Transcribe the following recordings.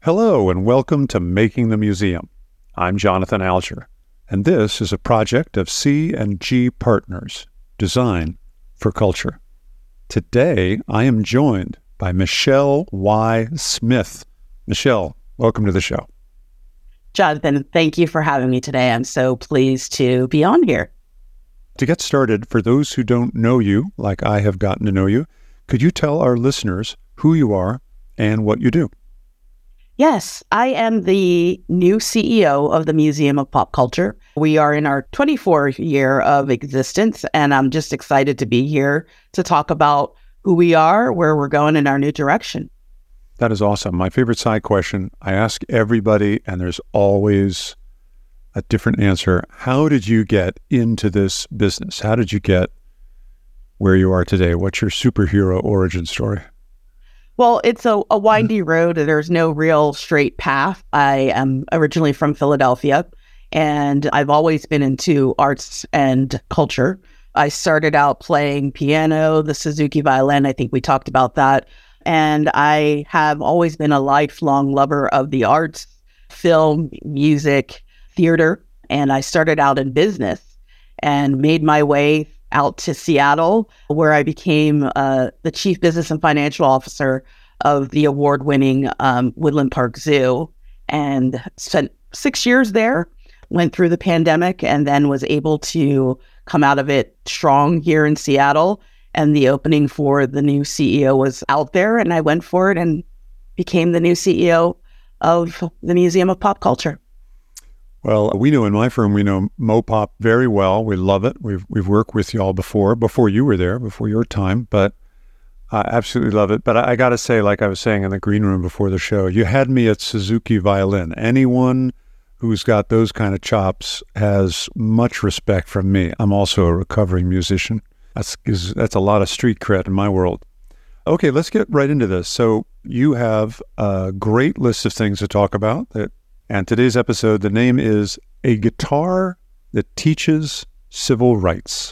Hello and welcome to Making the Museum. I'm Jonathan Alger, and this is a project of C&G Partners, Design for Culture. Today, I am joined by Michelle Y. Smith. Michelle, welcome to the show. Jonathan, thank you for having me today. I'm so pleased to be on here. To get started, for those who don't know you, like I have gotten to know you, could you tell our listeners who you are and what you do? Yes, I am the new CEO of the Museum of Pop Culture. We are in our 24th year of existence, and I'm just excited to be here to talk about who we are, where we're going in our new direction. That is awesome. My favorite side question, I ask everybody, and there's always a different answer. How did you get into this business? How did you get where you are today? What's your superhero origin story? Well, it's a windy road. There's no real straight path. I am originally from Philadelphia, and I've always been into arts and culture. I started out playing piano, the Suzuki violin. I think we talked about that. And I have always been a lifelong lover of the arts, film, music, theater. And I started out in business and made my way out to Seattle, where I became the chief business and financial officer of the award-winning Woodland Park Zoo, and spent 6 years there, went through the pandemic, and then was able to come out of it strong here in Seattle. And the opening for the new CEO was out there, and I went for it and became the new CEO of the Museum of Pop Culture. Well, we know in my firm, we know Mopop very well. We love it. We've worked with y'all before you were there, before your time, but I absolutely love it. But I got to say, like I was saying in the green room before the show, you had me at Suzuki violin. Anyone who's got those kind of chops has much respect from me. I'm also a recovering musician. That's a lot of street cred in my world. Okay, let's get right into this. So you have a great list of things to talk about. And today's episode, the name is A Guitar That Teaches Civil Rights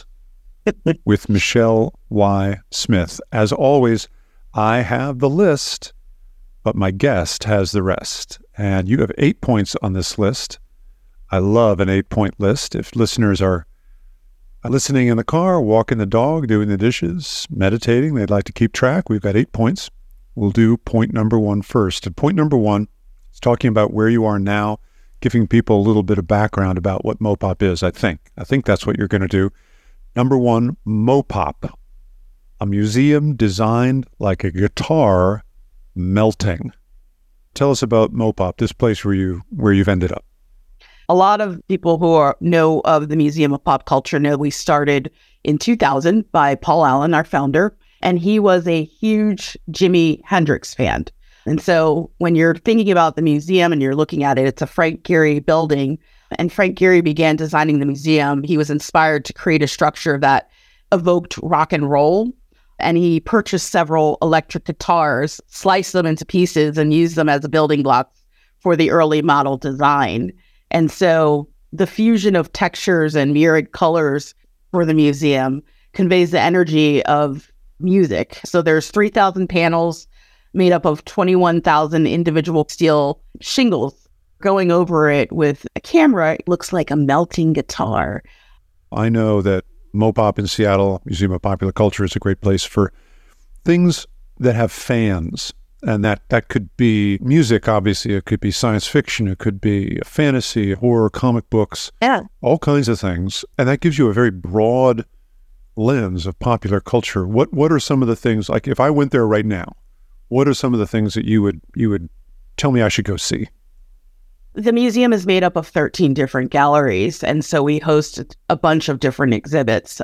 with Michelle Y. Smith. As always, I have the list, but my guest has the rest. And you have 8 points on this list. I love an 8-point list. If listeners are listening in the car, walking the dog, doing the dishes, meditating, they'd like to keep track, we've got 8 points. We'll do point number 1 first. And point number 1 is talking about where you are now, giving people a little bit of background about what Mopop is, I think. I think that's what you're going to do. Number 1, Mopop, a museum designed like a guitar melting. Tell us about Mopop, this place where you've ended up. A lot of people who know of the Museum of Pop Culture know we started in 2000 by Paul Allen, our founder, and he was a huge Jimi Hendrix fan. And so when you're thinking about the museum and you're looking at it, it's a Frank Gehry building. And Frank Gehry began designing the museum. He was inspired to create a structure that evoked rock and roll. And he purchased several electric guitars, sliced them into pieces, and used them as a building block for the early model design. And so the fusion of textures and myriad colors for the museum conveys the energy of music. So there's 3,000 panels made up of 21,000 individual steel shingles. Going over it with a camera, it looks like a melting guitar. I know that Mopop in Seattle, Museum of Popular Culture, is a great place for things that have fans. And that could be music, obviously. It could be science fiction. It could be fantasy, horror, comic books, all kinds of things. And that gives you a very broad lens of popular culture. What are some of the things, like if I went there right now, what are some of the things that you would tell me I should go see? The museum is made up of 13 different galleries, and so we host a bunch of different exhibits.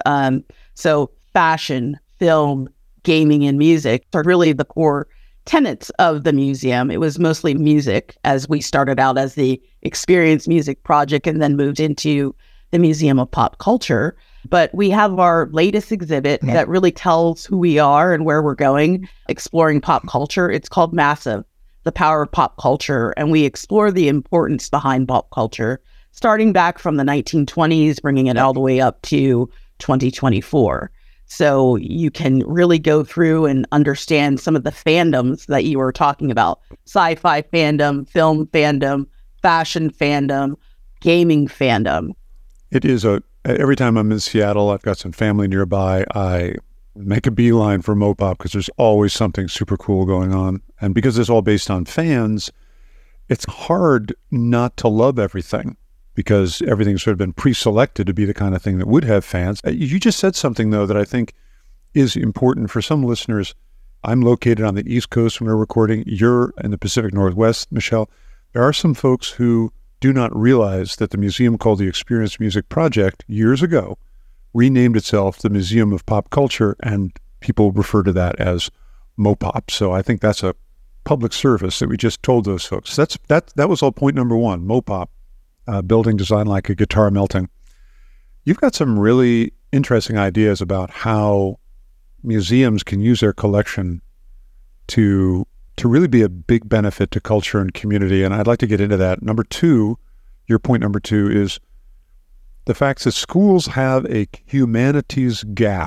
So fashion, film, gaming, and music are really the core tenets of the museum. It was mostly music, as we started out as the Experience Music Project and then moved into the Museum of Pop Culture. But we have our latest exhibit that really tells who we are and where we're going, exploring pop culture. It's called Massive, The Power of Pop Culture. And we explore the importance behind pop culture, starting back from the 1920s, bringing it all the way up to 2024. So you can really go through and understand some of the fandoms that you were talking about: sci-fi fandom, film fandom, fashion fandom, gaming fandom. It is every time I'm in Seattle, I've got some family nearby, I make a beeline for Mopop because there's always something super cool going on. And because it's all based on fans, it's hard not to love everything because everything's sort of been pre-selected to be the kind of thing that would have fans. You just said something, though, that I think is important for some listeners. I'm located on the East Coast when we're recording. You're in the Pacific Northwest, Michelle. There are some folks who do not realize that the museum called the Experience Music Project years ago renamed itself the Museum of Pop Culture, and people refer to that as Mopop. So I think that's a public service that we just told those folks. That was all point number one, Mopop, building design like a guitar melting. You've got some really interesting ideas about how museums can use their collection to really be a big benefit to culture and community, and I'd like to get into that. Number two, your point number two is the fact that schools have a humanities gap,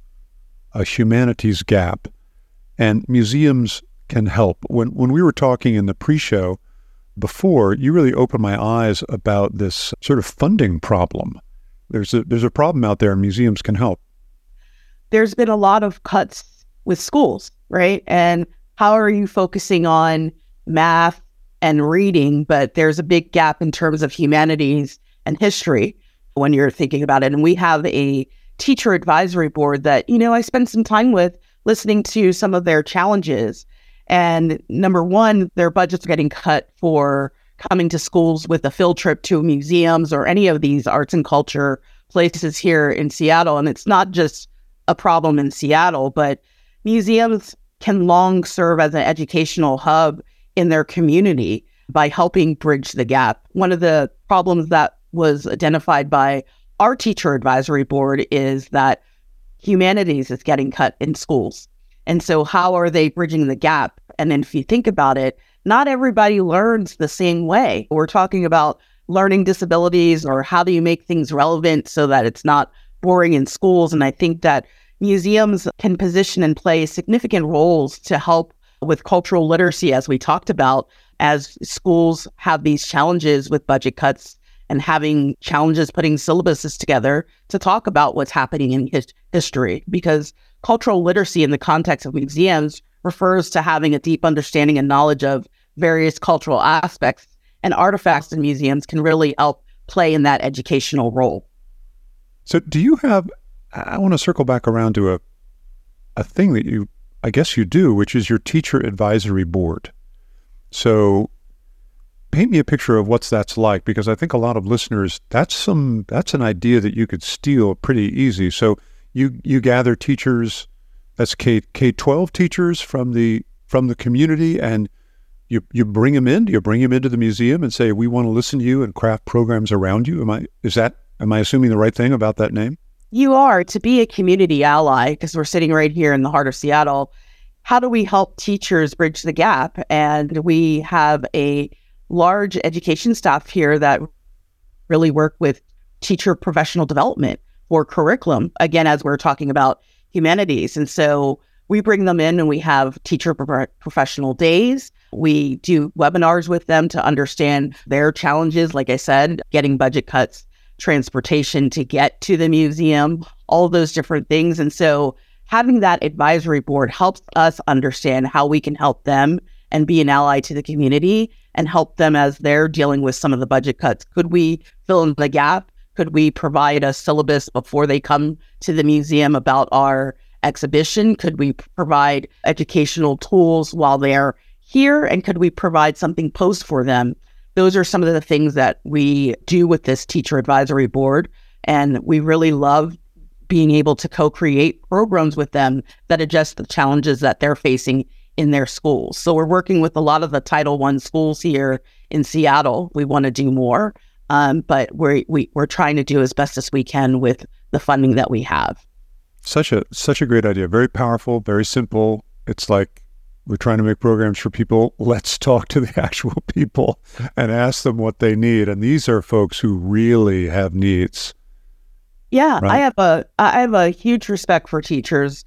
and museums can help. When we were talking in the pre-show before, you really opened my eyes about this sort of funding problem. There's a problem out there, and museums can help. There's been a lot of cuts with schools, right? And how are you focusing on math and reading, but there's a big gap in terms of humanities and history when you're thinking about it. And we have a teacher advisory board that, I spend some time with listening to some of their challenges. And number one, their budgets are getting cut for coming to schools with a field trip to museums or any of these arts and culture places here in Seattle. And it's not just a problem in Seattle, but museums can long serve as an educational hub in their community by helping bridge the gap. One of the problems that was identified by our teacher advisory board is that humanities is getting cut in schools. And so how are they bridging the gap? And then if you think about it, not everybody learns the same way. We're talking about learning disabilities, or how do you make things relevant so that it's not boring in schools? And I think that museums can position and play significant roles to help with cultural literacy, as we talked about, as schools have these challenges with budget cuts and having challenges putting syllabuses together to talk about what's happening in history. Because cultural literacy in the context of museums refers to having a deep understanding and knowledge of various cultural aspects, and artifacts in museums can really help play in that educational role. So do you have, I want to circle back around to a thing that I guess you do, which is your teacher advisory board. So paint me a picture of what that's like, because I think a lot of listeners, that's an idea that you could steal pretty easy. So you gather teachers, that's K-12 teachers from the community, and you bring them in. Do you bring them into the museum and say, we want to listen to you and craft programs around you? Am I assuming the right thing about that name? You are. To be a community ally, because we're sitting right here in the heart of Seattle, how do we help teachers bridge the gap? And we have a large education staff here that really work with teacher professional development for curriculum, again, as we're talking about humanities. And so we bring them in and we have teacher professional days. We do webinars with them to understand their challenges, like I said, getting budget cuts, transportation to get to the museum, all those different things. And so having that advisory board helps us understand how we can help them and be an ally to the community and help them as they're dealing with some of the budget cuts. Could we fill in the gap? Could we provide a syllabus before they come to the museum about our exhibition? Could we provide educational tools while they're here? And could we provide something post for them? Those are some of the things that we do with this teacher advisory board. And we really love being able to co-create programs with them that address the challenges that they're facing in their schools. So we're working with a lot of the Title I schools here in Seattle. We want to do more, but we're trying to do as best as we can with the funding that we have. Such a great idea. Very powerful, very simple. It's like, we're trying to make programs for people. Let's talk to the actual people and ask them what they need. And these are folks who really have needs. Yeah, right? I have a huge respect for teachers.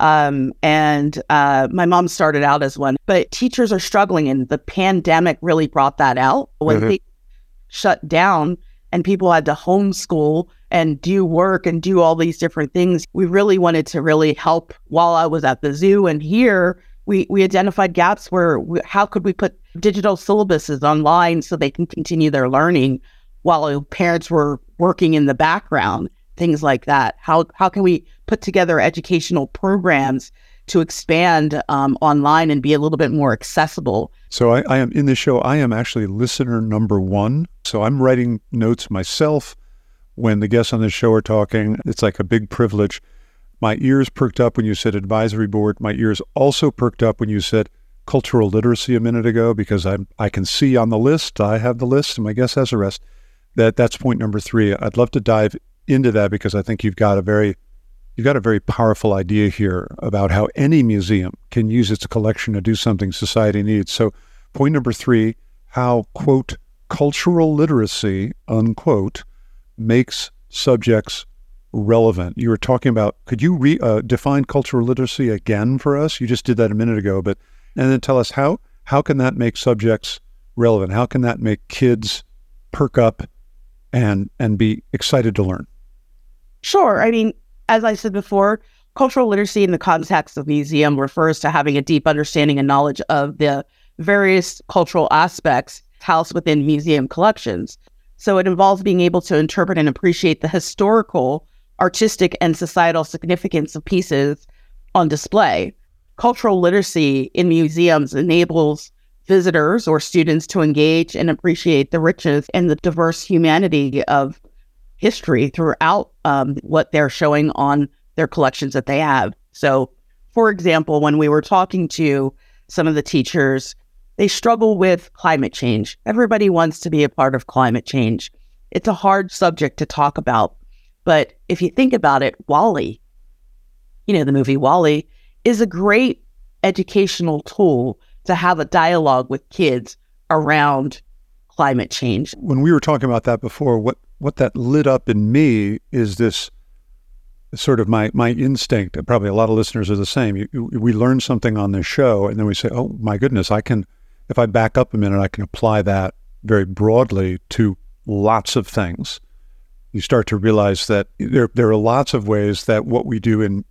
And my mom started out as one, but teachers are struggling, and the pandemic really brought that out when Mm-hmm. they shut down and people had to homeschool and do work and do all these different things. We really wanted to really help while I was at the zoo. And here we identified gaps where how could we put digital syllabuses online so they can continue their learning while parents were working in the background, things like that. How can we put together educational programs to expand online and be a little bit more accessible? So I am in the show. I am actually listener number one. So I'm writing notes myself when the guests on the show are talking. It's like a big privilege. My ears perked up when you said advisory board. My ears also perked up when you said cultural literacy a minute ago, because I can see on the list, I have the list, and my guest has the rest, that's point number 3. I'd love to dive into that because I think you've got a very powerful idea here about how any museum can use its collection to do something society needs. So point number 3, how, quote, cultural literacy, unquote, makes subjects relevant. You were talking about, could you define cultural literacy again for us? You just did that a minute ago, and then tell us how can that make subjects relevant? How can that make kids perk up and be excited to learn? Sure. I mean, as I said before, cultural literacy in the context of museum refers to having a deep understanding and knowledge of the various cultural aspects housed within museum collections. So it involves being able to interpret and appreciate the historical, artistic, and societal significance of pieces on display. Cultural literacy in museums enables visitors or students to engage and appreciate the richness and the diverse humanity of history throughout what they're showing on their collections that they have. So, for example, when we were talking to some of the teachers, they struggle with climate change. Everybody wants to be a part of climate change. It's a hard subject to talk about. But if you think about it, WALL-E, the movie WALL-E, is a great educational tool to have a dialogue with kids around climate change. When we were talking about that before, what that lit up in me is this sort of my instinct. And probably a lot of listeners are the same. We learn something on this show, and then we say, oh my goodness, if I back up a minute, I can apply that very broadly to lots of things. You start to realize that there are lots of ways that what we do in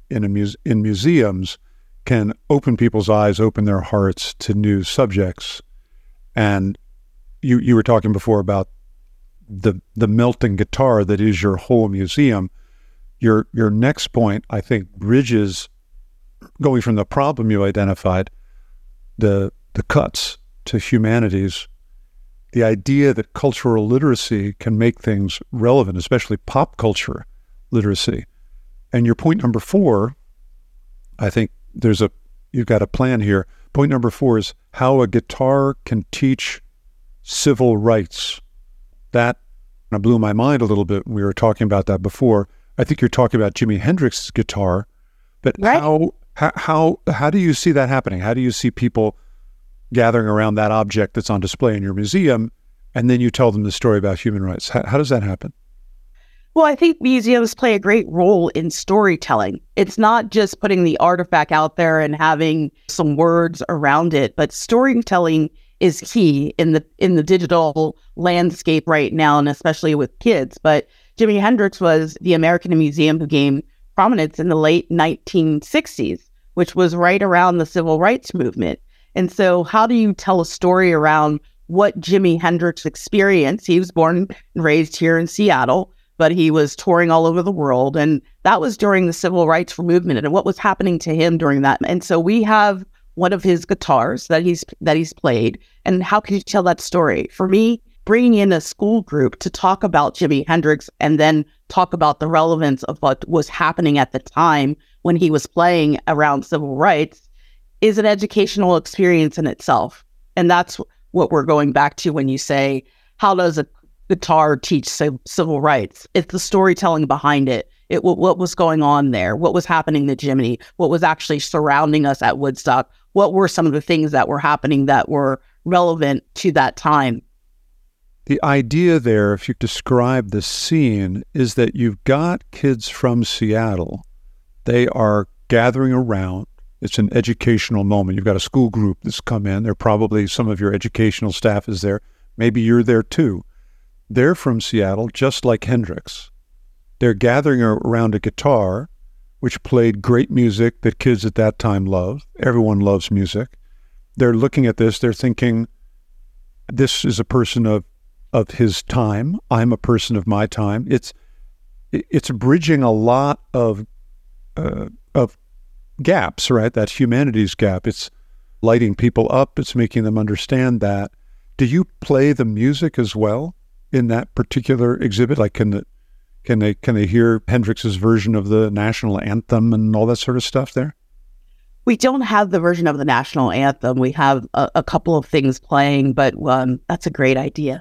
museums can open people's eyes, open their hearts to new subjects. And you were talking before about the melting guitar that is your whole museum. Your next point, I think, bridges, going from the problem you identified, the cuts to humanities, the idea that cultural literacy can make things relevant, especially pop culture literacy. And your point number 4, I think you've got a plan here. Point number 4 is how a guitar can teach civil rights. That blew my mind a little bit when we were talking about that before. I think you're talking about Jimi Hendrix's guitar, but right. How do you see that happening? How do you see people gathering around that object that's on display in your museum, and then you tell them the story about human rights? How does that happen? Well, I think museums play a great role in storytelling. It's not just putting the artifact out there and having some words around it, but storytelling is key in the digital landscape right now, and especially with kids. But Jimi Hendrix was the American museum who gained prominence in the late 1960s, which was right around the civil rights movement. And so how do you tell a story around what Jimi Hendrix experienced? He was born and raised here in Seattle, but he was touring all over the world. And that was during the civil rights movement and what was happening to him during that. And so we have one of his guitars that he's played. And how can you tell that story? For me, bringing in a school group to talk about Jimi Hendrix and then talk about the relevance of what was happening at the time when he was playing around civil rights is an educational experience in itself. And that's what we're going back to when you say, how does a guitar teach civil rights? It's the storytelling behind it. What was going on there? What was happening to Jiminy? What was actually surrounding us at Woodstock? What were some of the things that were happening that were relevant to that time? The idea there, if you describe the scene, is that you've got kids from Seattle. They are gathering around. It's an educational moment. You've got a school group that's come in. They're probably some of your educational staff is there. Maybe you're there too. They're from Seattle, just like Hendrix. They're gathering around a guitar, which played great music that kids at that time loved. Everyone loves music. They're looking at this. They're thinking, this is a person of his time. I'm a person of my time. It's bridging a lot of gaps, right? That humanities gap. It's lighting people up. It's making them understand that. Do you play the music as well in that particular exhibit? Like, can they hear Hendrix's version of the national anthem and all that sort of stuff there? We don't have the version of the national anthem. We have a couple of things playing, but that's a great idea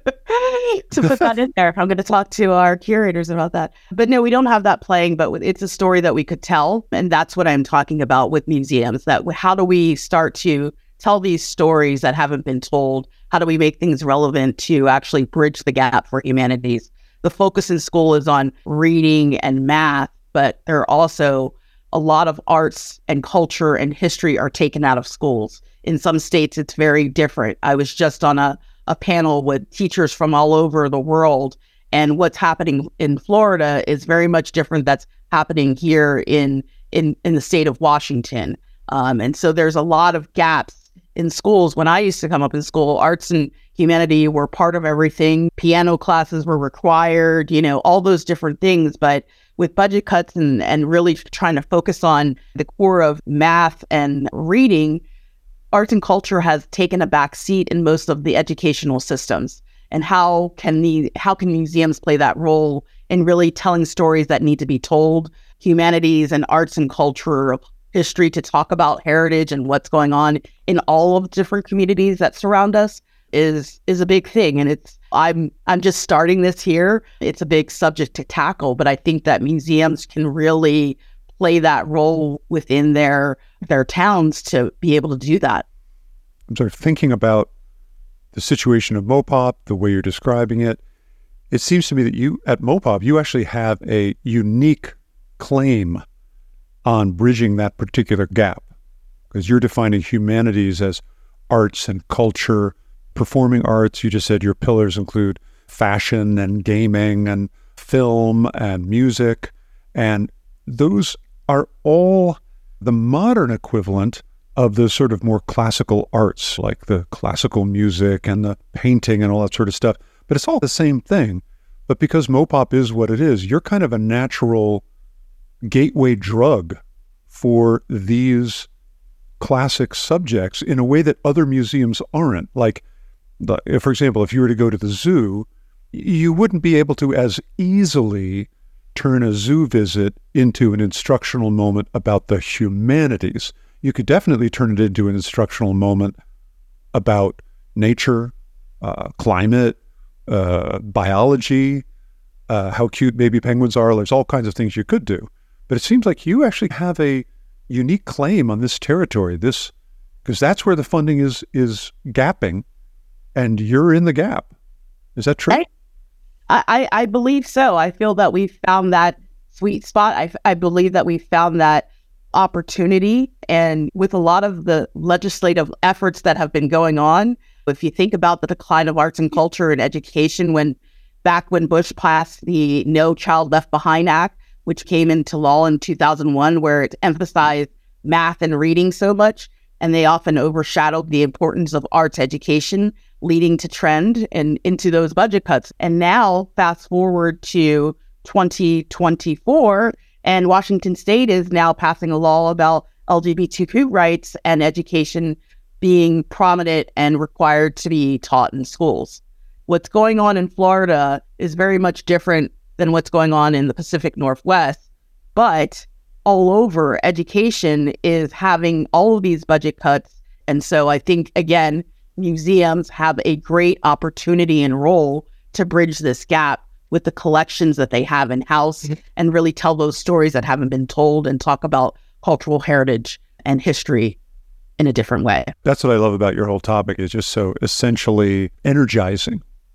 to put that in there. I'm going to talk to our curators about that. But no, we don't have that playing, but it's a story that we could tell. And that's what I'm talking about with museums, that how do we start to tell these stories that haven't been told? How do we make things relevant to actually bridge the gap for humanities? The focus in school is on reading and math, but there are also a lot of arts and culture and history are taken out of schools. In some states, it's very different. I was just on a panel with teachers from all over the world, and what's happening in Florida is very much different that's happening here in the state of Washington. And so there's a lot of gaps in schools. When I used to come up in school, arts and humanity were part of everything. Piano classes were required, all those different things. But with budget cuts and really trying to focus on the core of math and reading, arts and culture has taken a back seat in most of the educational systems. And how can museums play that role in really telling stories that need to be told? Humanities and arts and culture, history, to talk about heritage and what's going on in all of the different communities that surround us is a big thing. And I'm just starting this here. It's a big subject to tackle, but I think that museums can really play that role within their towns to be able to do that. I'm sort of thinking about the situation of Mopop, the way you're describing it. It seems to me that you, at Mopop, you actually have a unique claim on bridging that particular gap, because you're defining humanities as arts and culture, performing arts. You just said your pillars include fashion and gaming and film and music, and those are all the modern equivalent of the sort of more classical arts, like the classical music and the painting and all that sort of stuff. But it's all the same thing. But because Mopop is what it is, you're kind of a natural gateway drug for these classic subjects in a way that other museums aren't. Like, for example, if you were to go to the zoo, you wouldn't be able to as easily turn a zoo visit into an instructional moment about the humanities. You could definitely turn it into an instructional moment about nature, climate, biology, how cute baby penguins are. There's all kinds of things you could do. But it seems like you actually have a unique claim on this territory, because that's where the funding is gapping, and you're in the gap. Is that true? I believe so. I feel that we've found that sweet spot. I believe that we've found that opportunity, and with a lot of the legislative efforts that have been going on, if you think about the decline of arts and culture and education, back when Bush passed the No Child Left Behind Act, which came into law in 2001, where it emphasized math and reading so much, and they often overshadowed the importance of arts education, leading to trend and into those budget cuts. And now, fast forward to 2024, and Washington State is now passing a law about LGBTQ rights and education being prominent and required to be taught in schools. What's going on in Florida is very much different than what's going on in the Pacific Northwest, but all over, education is having all of these budget cuts. And so I think, again, museums have a great opportunity and role to bridge this gap with the collections that they have in-house and really tell those stories that haven't been told and talk about cultural heritage and history in a different way. That's what I love about your whole topic. It's just so essentially energizing.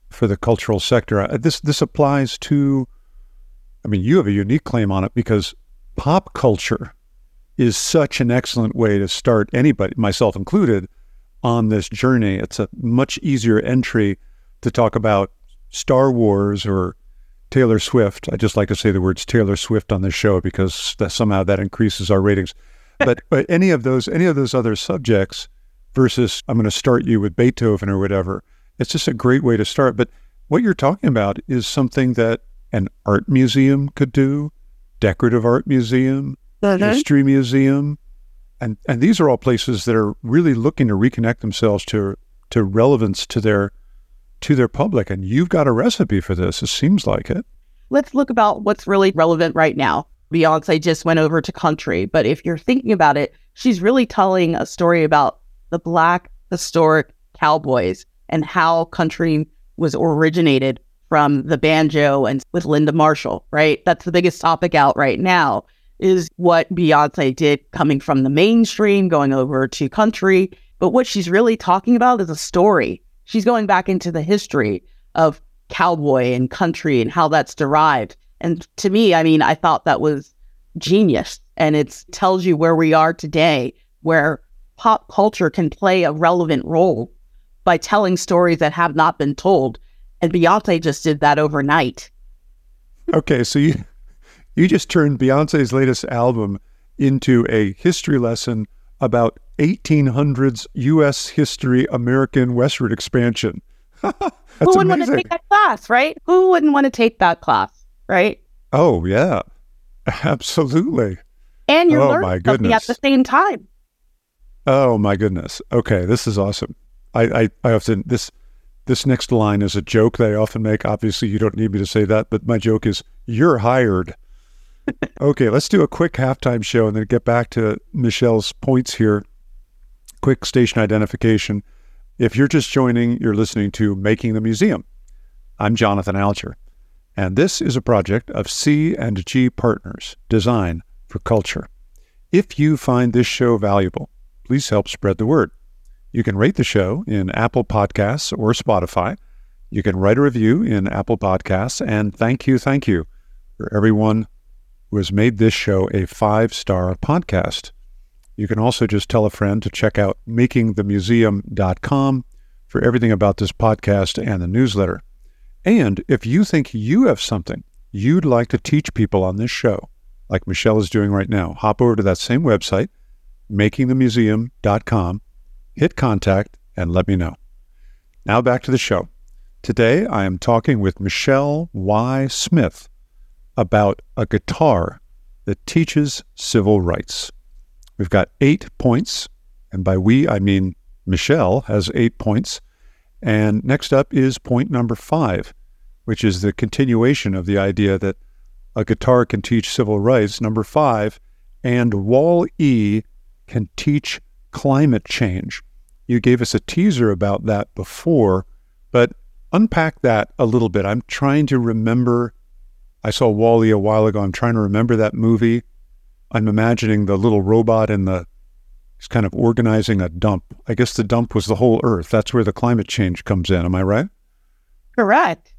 for the cultural sector. This applies to, I mean, you have a unique claim on it because pop culture is such an excellent way to start anybody, myself included, on this journey. It's a much easier entry to talk about Star Wars or Taylor Swift. I just like to say the words Taylor Swift on this show because somehow that increases our ratings. But any of those other subjects versus I'm going to start you with Beethoven or whatever, it's just a great way to start. But what you're talking about is something that an art museum could do, decorative art museum, history museum. And these are all places that are really looking to reconnect themselves to relevance to their public. And you've got a recipe for this. It seems like it. Let's look about what's really relevant right now. Beyonce just went over to country, but if you're thinking about it, she's really telling a story about the Black historic cowboys and how country was originated from the banjo and with Linda Marshall, right? That's the biggest topic out right now, is what Beyonce did coming from the mainstream, going over to country. But what she's really talking about is a story. She's going back into the history of cowboy and country and how that's derived. And to me, I mean, I thought that was genius. And it tells you where we are today, where pop culture can play a relevant role by telling stories that have not been told. And Beyonce just did that overnight. Okay, so you just turned Beyonce's latest album into a history lesson about 1800s U.S. history, American westward expansion. Who wouldn't want to take that class, right? Who wouldn't want to take that class, right? Oh, yeah, absolutely. And you're learning something at the same time. Oh, my goodness. Okay, this is awesome. I often, this next line is a joke that I often make. Obviously, you don't need me to say that, but my joke is, you're hired. Okay, let's do a quick halftime show and then get back to Michelle's points here. Quick station identification. If you're just joining, you're listening to Making the Museum. I'm Jonathan Alger, and this is a project of C&G Partners, Design for Culture. If you find this show valuable, please help spread the word. You can rate the show in Apple Podcasts or Spotify. You can write a review in Apple Podcasts, and thank you for everyone who has made this show a 5-star podcast. You can also just tell a friend to check out makingthemuseum.com for everything about this podcast and the newsletter. And if you think you have something you'd like to teach people on this show, like Michelle is doing right now, hop over to that same website, makingthemuseum.com, hit contact, and let me know. Now back to the show. Today, I am talking with Michelle Y. Smith about a guitar that teaches civil rights. We've got 8 points, and by we, I mean Michelle has 8 points. And next up is point number 5, which is the continuation of the idea that a guitar can teach civil rights. Number 5, and Wall-E can teach climate change. You gave us a teaser about that before, but unpack that a little bit. I'm trying to remember. I saw Wall-E a while ago. I'm trying to remember that movie. I'm imagining the little robot in he's kind of organizing a dump. I guess the dump was the whole Earth. That's where the climate change comes in. Am I right? Correct.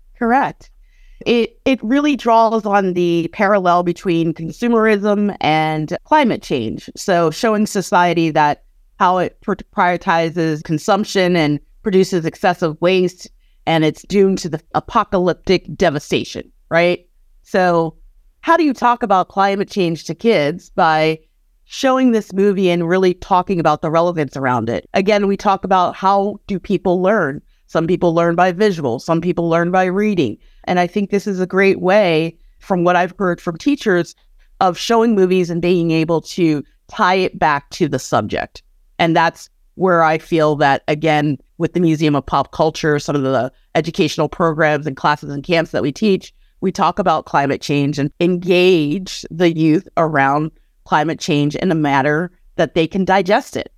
It really draws on the parallel between consumerism and climate change. So showing society that how it prioritizes consumption and produces excessive waste, and it's doomed to the apocalyptic devastation, right? So how do you talk about climate change to kids? By showing this movie and really talking about the relevance around it. Again, we talk about how do people learn? Some people learn by visual, some people learn by reading. And I think this is a great way, from what I've heard from teachers, of showing movies and being able to tie it back to the subject. And that's where I feel that, again, with the Museum of Pop Culture, some of the educational programs and classes and camps that we teach, we talk about climate change and engage the youth around climate change in a manner that they can digest it.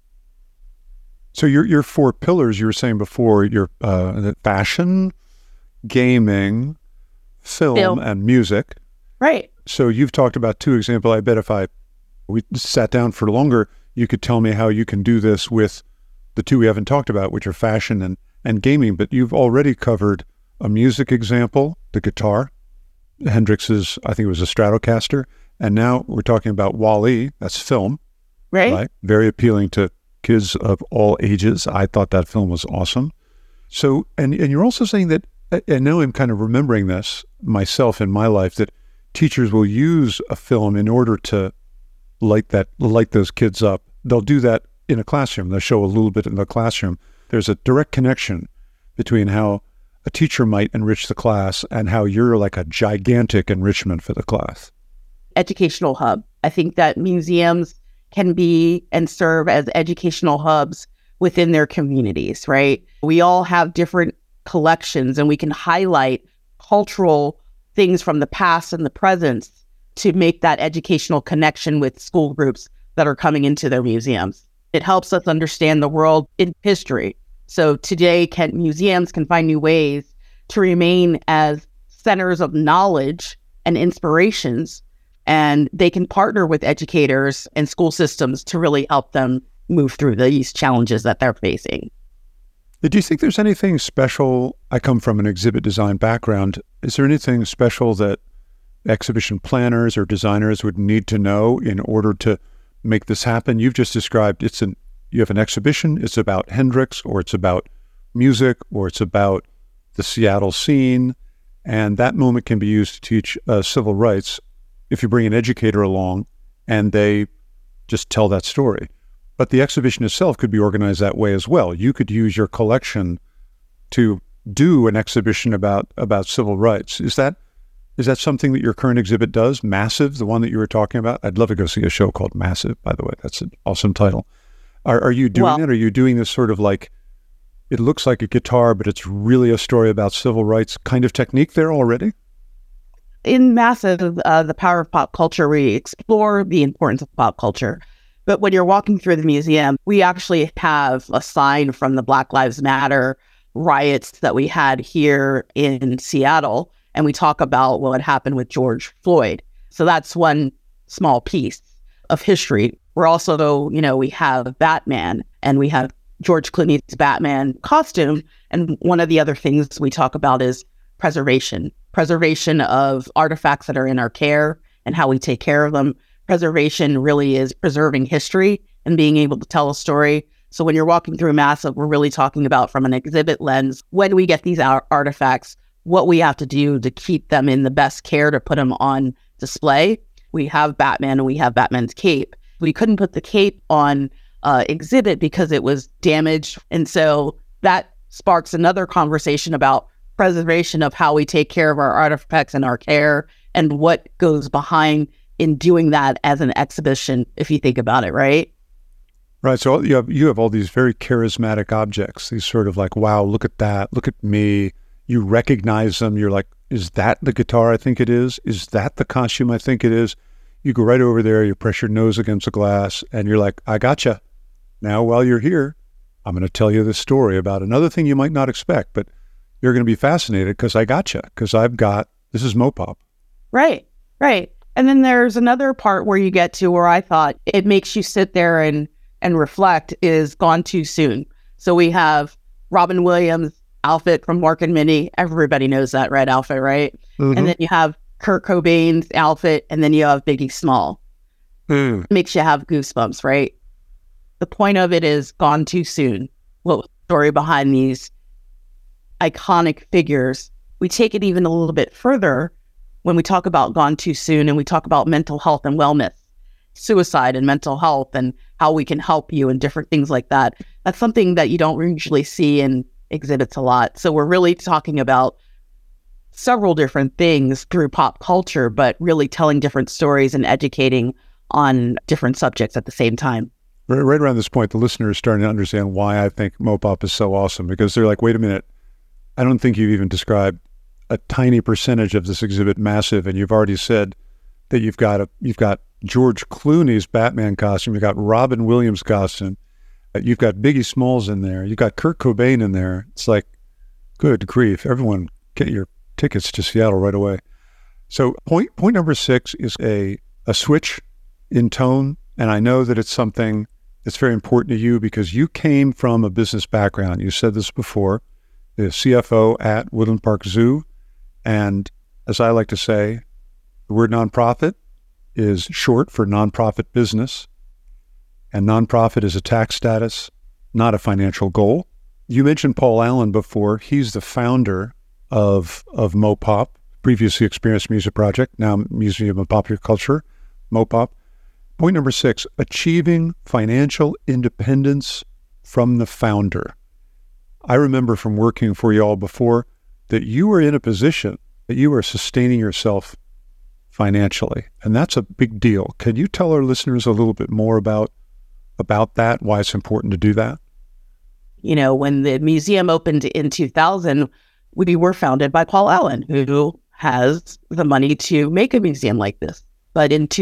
So your 4 pillars you were saying before, your fashion, gaming, film, and music. Right. So you've talked about 2 examples. I bet if we sat down for longer, you could tell me how you can do this with the 2 we haven't talked about, which are fashion and gaming. But you've already covered a music example, the guitar. Hendrix's, I think it was a Stratocaster. And now we're talking about Wall-E, that's film, right? Very appealing to kids of all ages. I thought that film was awesome. So, and you're also saying that, and now I'm kind of remembering this myself in my life, that teachers will use a film in order to light those kids up. They'll do that in a classroom. They'll show a little bit in the classroom. There's a direct connection between how a teacher might enrich the class and how you're like a gigantic enrichment for the class. Educational hub. I think that museums can be and serve as educational hubs within their communities, right? We all have different collections and we can highlight cultural things from the past and the present to make that educational connection with school groups that are coming into their museums. It helps us understand the world in history. So today, museums can find new ways to remain as centers of knowledge and inspirations, and they can partner with educators and school systems to really help them move through these challenges that they're facing. Do you think there's anything special? I come from an exhibit design background. Is there anything special that exhibition planners or designers would need to know in order to make this happen? You've just described you have an exhibition, it's about Hendrix, or it's about music, or it's about the Seattle scene, and that moment can be used to teach civil rights if you bring an educator along and they just tell that story. But the exhibition itself could be organized that way as well. You could use your collection to do an exhibition about civil rights. Is that something that your current exhibit does? Massive, the one that you were talking about? I'd love to go see a show called Massive, by the way. That's an awesome title. Are you doing it? Are you doing this sort of like, it looks like a guitar, but it's really a story about civil rights kind of technique there already? In Massive, The Power of Pop Culture, we explore the importance of pop culture. But when you're walking through the museum, we actually have a sign from the Black Lives Matter riots that we had here in Seattle. And we talk about what happened with George Floyd. So that's one small piece of history. We're also, though, we have Batman and we have George Clooney's Batman costume. And one of the other things we talk about is preservation of artifacts that are in our care and how we take care of them. Preservation really is preserving history and being able to tell a story. So when you're walking through Massive, we're really talking about from an exhibit lens, when we get these artifacts, what we have to do to keep them in the best care to put them on display. We have Batman and we have Batman's cape. We couldn't put the cape on exhibit because it was damaged. And so that sparks another conversation about preservation of how we take care of our artifacts and our care and what goes behind in doing that as an exhibition, if you think about it, right? Right. So you have all these very charismatic objects, these sort of like, wow, look at that. Look at me. You recognize them. You're like, is that the guitar I think it is? Is that the costume I think it is? You go right over there, you press your nose against the glass, and you're like, I gotcha. Now, while you're here, I'm going to tell you this story about another thing you might not expect, but you're going to be fascinated because I gotcha, because this is Mopop. Right. And then there's another part where you get to where I thought it makes you sit there and reflect is Gone Too Soon. So we have Robin Williams' outfit from Mork and Mindy. Everybody knows that red outfit, right? Mm-hmm. And then you have Kurt Cobain's outfit, and then you have Biggie Small. It makes you have goosebumps, right? The point of it is Gone Too Soon. What was the story behind these iconic figures? We take it even a little bit further when we talk about Gone Too Soon and we talk about mental health and wellness, suicide and mental health and how we can help you and different things like that. That's something that you don't usually see in exhibits a lot. So we're really talking about several different things through pop culture, but really telling different stories and educating on different subjects at the same time. Right around this point, the listener is starting to understand why I think Mopop is so awesome, because they're like, wait a minute, I don't think you've even described a tiny percentage of this exhibit, Massive, and you've already said that you've got George Clooney's Batman costume, you've got Robin Williams' costume, you've got Biggie Smalls in there, you've got Kurt Cobain in there. It's like, good grief, everyone get your tickets to Seattle right away. So point number 6 is a switch in tone, and I know that it's something that's very important to you because you came from a business background. You said this before. the CFO at Woodland Park Zoo. And as I like to say, the word nonprofit is short for nonprofit business. And nonprofit is a tax status, not a financial goal. You mentioned Paul Allen before. He's the founder of MoPOP, previously Experience Music Project, now Museum of Popular Culture, MoPOP. Point number 6, achieving financial independence from the founder. I remember from working for you all before that you were in a position that you are sustaining yourself financially, and that's a big deal. Can you tell our listeners a little bit more about that, why it's important to do that? You know, when the museum opened in 2000, we were founded by Paul Allen, who has the money to make a museum like this. But in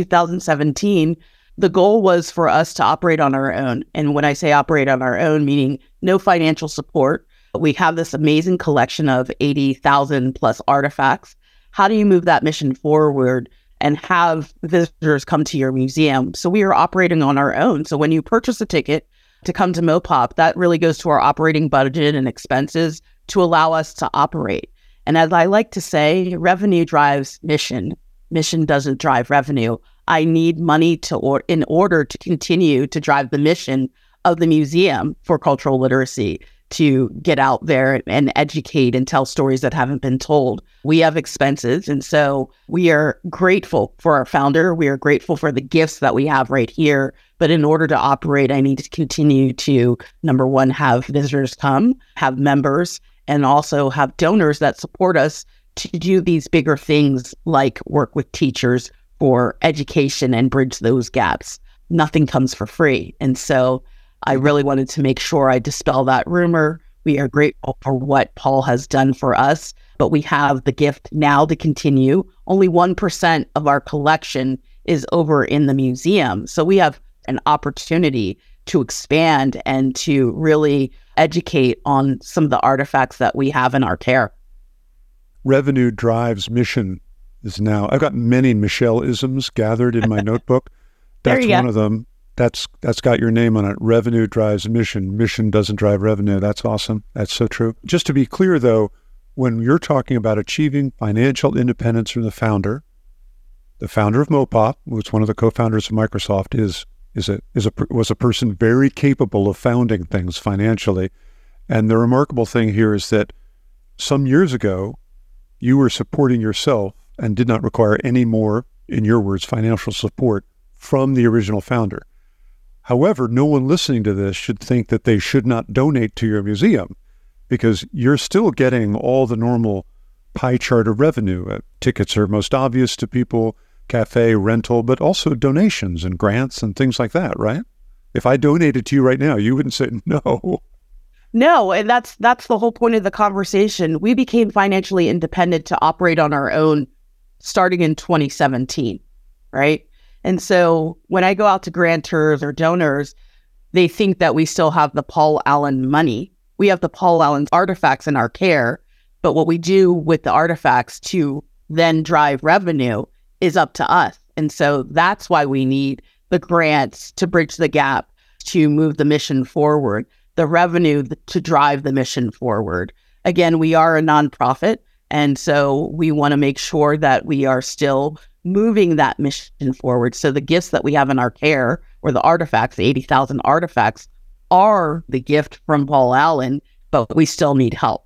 2017, the goal was for us to operate on our own. And when I say operate on our own, meaning no financial support, we have this amazing collection of 80,000 plus artifacts. How do you move that mission forward and have visitors come to your museum? So we are operating on our own. So when you purchase a ticket to come to MoPOP, that really goes to our operating budget and expenses to allow us to operate. And as I like to say, revenue drives mission. Mission doesn't drive revenue. I need money in order to continue to drive the mission of the museum for cultural literacy, to get out there and educate and tell stories that haven't been told. We have expenses, and so we are grateful for our founder. We are grateful for the gifts that we have right here. But in order to operate, I need to continue to, number one, have visitors come, have members, and also have donors that support us to do these bigger things like work with teachers for education and bridge those gaps. Nothing comes for free. And so I really wanted to make sure I dispel that rumor. We are grateful for what Paul has done for us, but we have the gift now to continue. Only 1% of our collection is over in the museum. So we have an opportunity to expand and to really educate on some of the artifacts that we have in our care. Revenue drives mission is now, I've got many Michelle-isms gathered in my notebook. That's one of them. That's got your name on it. Revenue drives mission. Mission doesn't drive revenue. That's awesome. That's so true. Just to be clear, though, when you're talking about achieving financial independence from the founder of MoPOP, who's one of the co-founders of Microsoft, was a person very capable of founding things financially. And the remarkable thing here is that some years ago, you were supporting yourself and did not require any more, in your words, financial support from the original founder. However, no one listening to this should think that they should not donate to your museum, because you're still getting all the normal pie chart of revenue. Tickets are most obvious to people, cafe, rental, but also donations and grants and things like that, right? If I donated to you right now, you wouldn't say no. No, and that's the whole point of the conversation. We became financially independent to operate on our own starting in 2017, right? And so when I go out to grantors or donors, they think that we still have the Paul Allen money. We have the Paul Allen artifacts in our care, but what we do with the artifacts to then drive revenue is up to us. And so that's why we need the grants to bridge the gap, to move the mission forward, the revenue to drive the mission forward. Again, we are a nonprofit, and so we want to make sure that we are still moving that mission forward. So the gifts that we have in our care, or the artifacts, the 80,000 artifacts, are the gift from Paul Allen, but we still need help.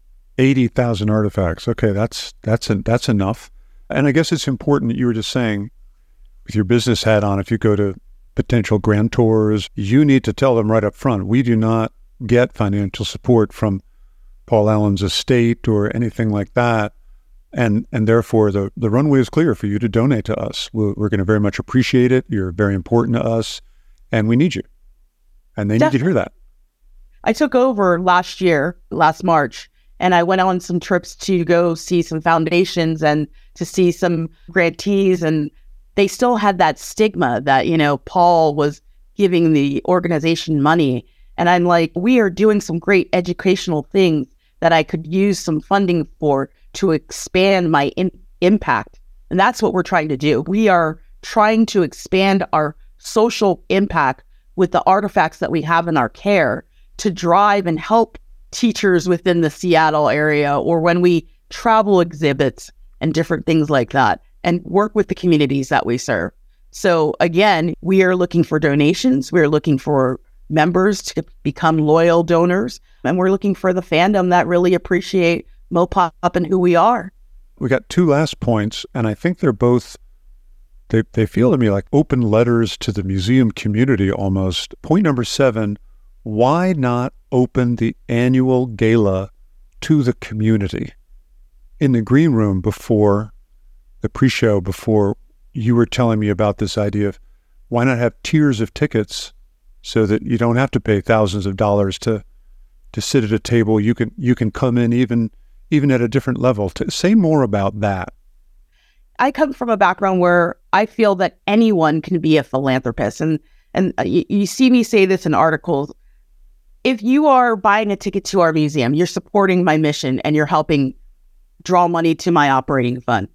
80,000 artifacts. Okay, that's enough. And I guess it's important that you were just saying, with your business hat on, if you go to potential grantors, you need to tell them right up front, we do not get financial support from Paul Allen's estate or anything like that. And therefore, the runway is clear for you to donate to us. We're going to very much appreciate it. You're very important to us, and we need you. And they need to hear that. I took over last March, and I went on some trips to go see some foundations and to see some grantees, and they still had that stigma that, Paul was giving the organization money. And I'm like, we are doing some great educational things that I could use some funding for to expand my impact. And that's what we're trying to do. We are trying to expand our social impact with the artifacts that we have in our care to drive and help teachers within the Seattle area, or when we travel exhibits and different things like that, and work with the communities that we serve. So again, we are looking for donations. We're looking for members to become loyal donors. And we're looking for the fandom that really appreciate Mopop and who we are. We got two last points, and I think they're both, they feel to me like open letters to the museum community almost. Point number 7, why not open the annual gala to the community? In the green room before the pre-show, before you were telling me about this idea of why not have tiers of tickets so that you don't have to pay thousands of dollars to sit at a table. You can come in even at a different level. To say more about that. I come from a background where I feel that anyone can be a philanthropist. And you see me say this in articles. If you are buying a ticket to our museum, you're supporting my mission and you're helping draw money to my operating fund.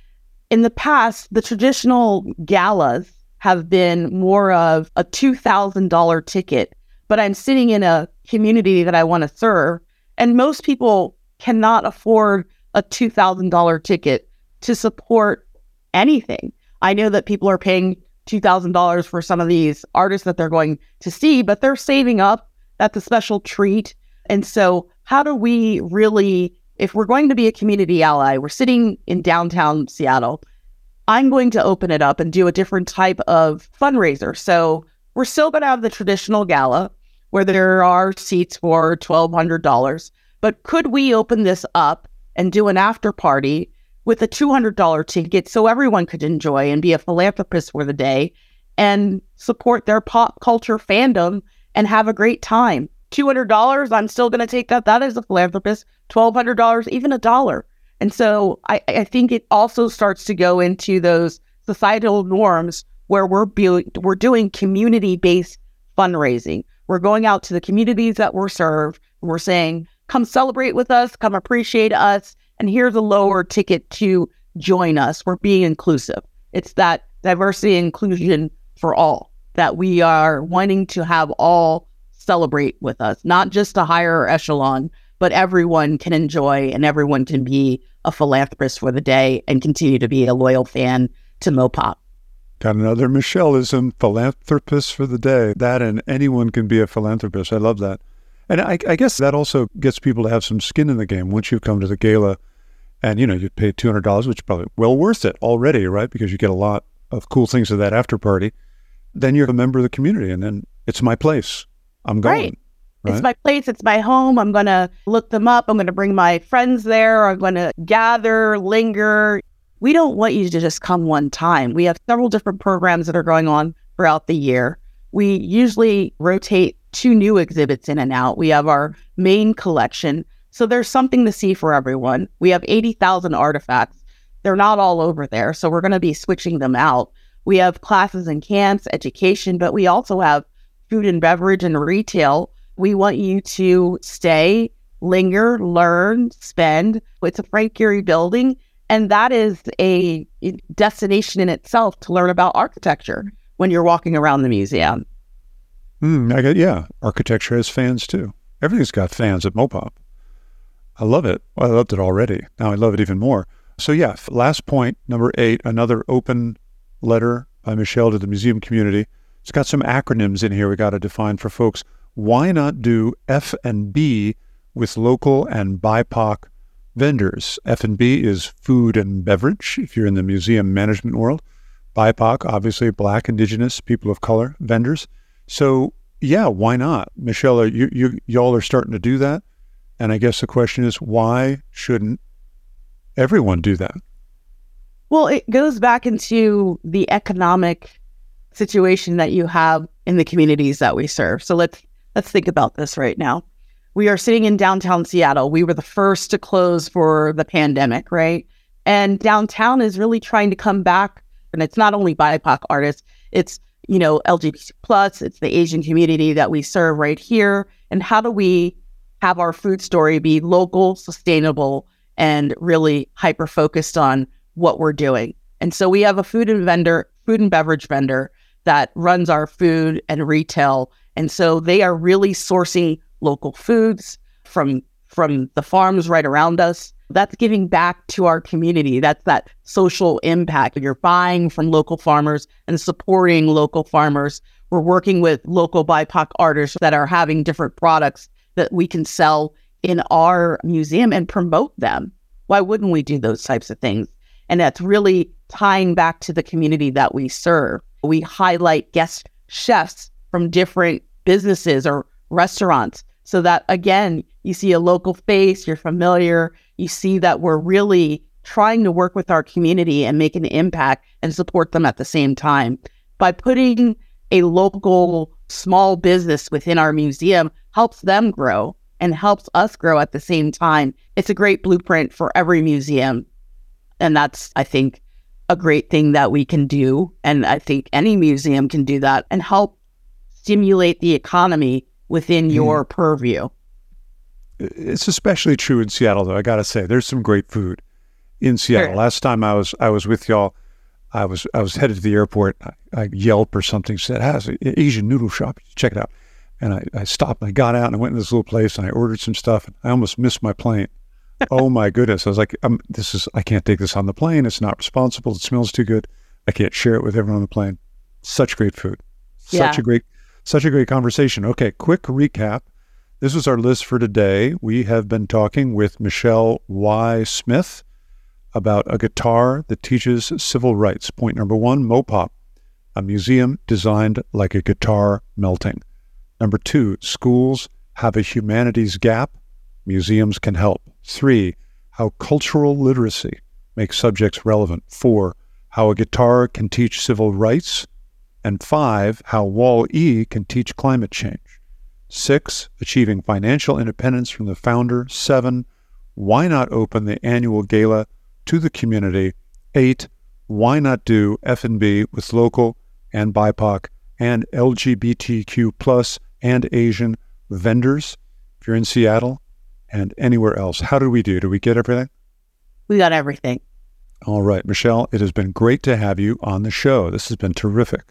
In the past, the traditional galas have been more of a $2,000 ticket, but I'm sitting in a community that I want to serve, and most people cannot afford a $2,000 ticket to support anything. I know that people are paying $2,000 for some of these artists that they're going to see, but they're saving up. That's a special treat. And so how do we really, if we're going to be a community ally, we're sitting in downtown Seattle, I'm going to open it up and do a different type of fundraiser. So we're still going to have the traditional gala where there are seats for $1,200, but could we open this up and do an after party with a $200 ticket so everyone could enjoy and be a philanthropist for the day and support their pop culture fandom and have a great time? $200, I'm still going to take that. That is a philanthropist. $1,200, even $1. And so I think it also starts to go into those societal norms where we're doing community-based fundraising. We're going out to the communities that we're served. We're saying, come celebrate with us, come appreciate us, and here's a lower ticket to join us. We're being inclusive. It's that diversity and inclusion for all, that we are wanting to have all celebrate with us, not just a higher echelon, but everyone can enjoy and everyone can be a philanthropist for the day and continue to be a loyal fan to Mopop. Got another Michelleism, philanthropist for the day. That, and anyone can be a philanthropist. I love that. And I guess that also gets people to have some skin in the game. Once you come to the gala and, you pay $200, which is probably well worth it already, right? Because you get a lot of cool things at that after party. Then you're a member of the community, and then it's my place. I'm going. Right? It's my place. It's my home. I'm going to look them up. I'm going to bring my friends there. I'm going to gather, linger. We don't want you to just come one time. We have several different programs that are going on throughout the year. We usually rotate 2 new exhibits in and out. We have our main collection. So there's something to see for everyone. We have 80,000 artifacts. They're not all over there. So we're going to be switching them out. We have classes and camps, education, but we also have food and beverage and retail. We want you to stay, linger, learn, spend. It's a Frank Gehry building, and that is a destination in itself to learn about architecture when you're walking around the museum. Architecture has fans too. Everything's got fans at Mopop. I love it. Well, I loved it already. Now I love it even more. So last point, number 8, another open letter by Michelle to the museum community. It's got some acronyms in here we got to define for folks. Why not do F&B with local and BIPOC vendors? F&B is food and beverage, if you're in the museum management world. BIPOC, obviously Black, Indigenous, people of color vendors. So, why not? Michelle, y'all are starting to do that. And I guess the question is, why shouldn't everyone do that? Well, it goes back into the economic situation that you have in the communities that we serve. So let's think about this right now. We are sitting in downtown Seattle. We were the first to close for the pandemic, right? And downtown is really trying to come back. And it's not only BIPOC artists, it's, LGBT plus, it's the Asian community that we serve right here. And how do we have our food story be local, sustainable, and really hyper-focused on what we're doing? And so we have a food and beverage vendor that runs our food and retail. And so they are really sourcing local foods, from the farms right around us. That's giving back to our community. That's that social impact. You're buying from local farmers and supporting local farmers. We're working with local BIPOC artists that are having different products that we can sell in our museum and promote them. Why wouldn't we do those types of things? And that's really tying back to the community that we serve. We highlight guest chefs from different businesses or restaurants so that, again, you see a local face, you're familiar, you see that we're really trying to work with our community and make an impact and support them at the same time. By putting a local small business within our museum helps them grow and helps us grow at the same time. It's a great blueprint for every museum. And that's, I think, a great thing that we can do. And I think any museum can do that and help stimulate the economy within your purview. It's especially true in Seattle, though. I got to say, there's some great food in Seattle. Sure. Last time I was with y'all, I was headed to the airport. I Yelp or something said, "Has an Asian noodle shop. Check it out." And I stopped and I got out and I went in this little place and I ordered some stuff. And I almost missed my plane. Oh my goodness! I was like, I can't take this on the plane. It's not responsible. It smells too good. I can't share it with everyone on the plane. Such great food. Such a great conversation. Okay, quick recap. This was our list for today. We have been talking with Michelle Y. Smith about a guitar that teaches civil rights. Point number 1, Mopop, a museum designed like a guitar melting. Number 2, schools have a humanities gap. Museums can help. 3, how cultural literacy makes subjects relevant. 4, how a guitar can teach civil rights. And 5, how Wall-E can teach climate change. 6, achieving financial independence from the founder. 7, why not open the annual gala to the community? 8, why not do F&B with local and BIPOC and LGBTQ plus and Asian vendors if you're in Seattle and anywhere else? How did we do? Did we get everything? We got everything. All right, Michelle, it has been great to have you on the show. This has been terrific.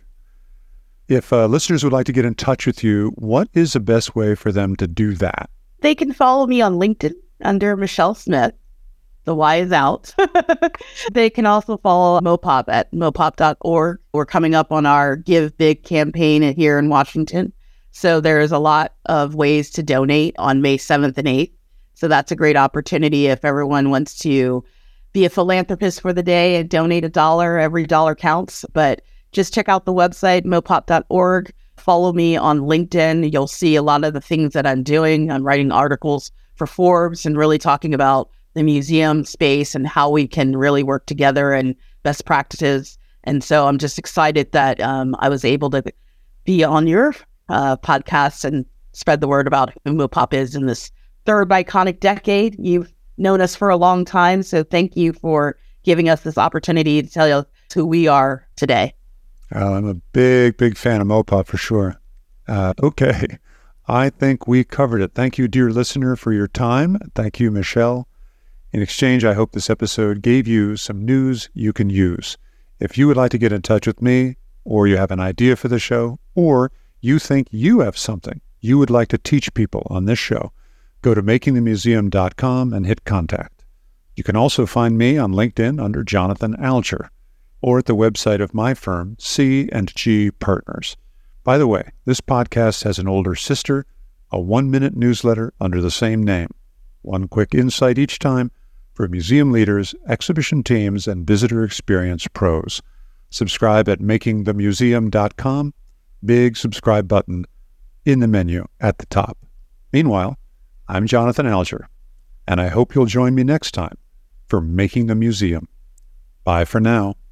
If listeners would like to get in touch with you, what is the best way for them to do that? They can follow me on LinkedIn under Michelle Smith. The Y is out. They can also follow Mopop at mopop.org. We're coming up on our Give Big campaign here in Washington. So there's a lot of ways to donate on May 7th and 8th. So that's a great opportunity if everyone wants to be a philanthropist for the day and donate $1. Every dollar counts. But just check out the website, mopop.org. Follow me on LinkedIn. You'll see a lot of the things that I'm doing. I'm writing articles for Forbes and really talking about the museum space and how we can really work together and best practices. And so I'm just excited that I was able to be on your podcast and spread the word about who Mopop is in this third iconic decade. You've known us for a long time, so thank you for giving us this opportunity to tell you who we are today. I'm a big fan of Mopop for sure. Okay, I think we covered it. Thank you, dear listener, for your time. Thank you, Michelle. In exchange, I hope this episode gave you some news you can use. If you would like to get in touch with me, or you have an idea for the show, or you think you have something you would like to teach people on this show, go to makingthemuseum.com and hit contact. You can also find me on LinkedIn under Jonathan Alger, or at the website of my firm, C&G Partners. By the way, this podcast has an older sister, a 1-minute newsletter under the same name. One quick insight each time for museum leaders, exhibition teams, and visitor experience pros. Subscribe at makingthemuseum.com, big subscribe button in the menu at the top. Meanwhile, I'm Jonathan Alger, and I hope you'll join me next time for Making the Museum. Bye for now.